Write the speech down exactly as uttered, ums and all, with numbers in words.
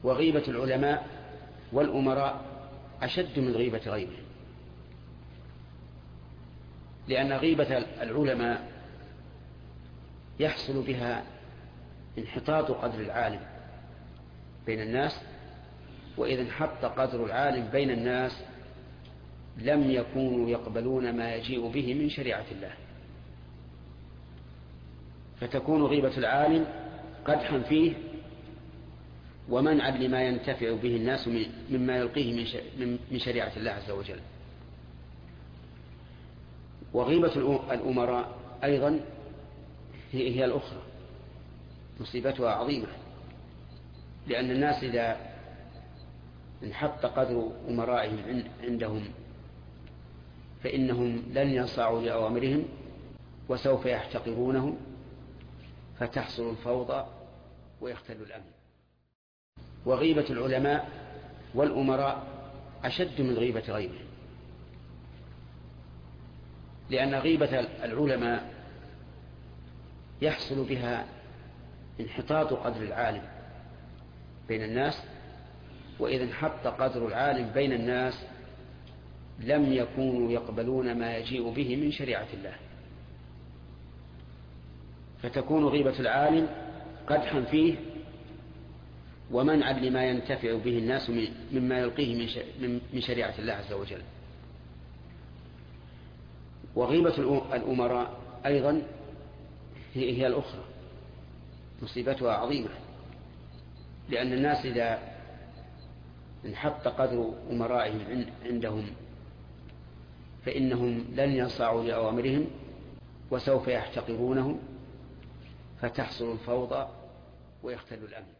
وغيبة العلماء والأمراء أشد من غيبة غيرهم، لأن غيبة العلماء يحصل بها انحطاط قدر العالم بين الناس، وإذا انحط قدر العالم بين الناس لم يكونوا يقبلون ما يجيء به من شريعة الله، فتكون غيبة العالم قدحا فيه ومنعا لما ينتفع به الناس مما يلقيه من شريعة الله عز وجل. وغيبة الأمراء أيضا هي الأخرى، مصيبتها عظيمة، لأن الناس إذا انحط قدر أمرائهم عندهم فإنهم لن ينصاعوا لأوامرهم وسوف يحتقرونهم، فتحصل الفوضى ويختل الأمن. وغيبة العلماء والأمراء أشد من غيبة غيرهم، لأن غيبة العلماء يحصل بها انحطاط قدر العالم بين الناس، وإذا انحط قدر العالم بين الناس لم يكونوا يقبلون ما يجيء به من شريعة الله، فتكون غيبة العالم قدحا فيه ومنعا لما ينتفع به الناس مما يلقيه من شريعة الله عز وجل. وغيبة الأمراء أيضا هي الأخرى، مصيبتها عظيمة، لأن الناس إذا انحط قدر أمرائهم عندهم فإنهم لن ينصاعوا لأوامرهم وسوف يحتقرونهم، فتحصل الفوضى ويختل الأمن.